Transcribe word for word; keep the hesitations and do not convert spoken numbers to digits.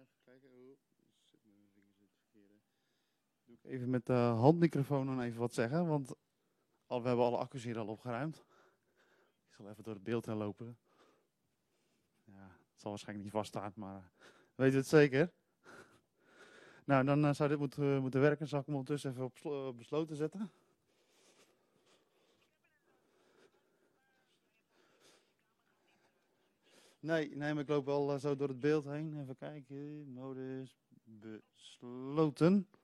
even kijken. Oh, zit mijn vingers in het verkeerde. Doe ik even met de handmicrofoon dan even wat zeggen, want al, we hebben alle accu's hier al opgeruimd. Ik zal even door het beeld heen lopen. Ja, het zal waarschijnlijk niet vaststaan, maar weet je het zeker? Nou, dan uh, zou dit moeten, uh, moeten werken. Zal ik hem ondertussen even op slo- besloten zetten? Nee, nee, maar ik loop wel uh, zo door het beeld heen. Even kijken. Modus besloten.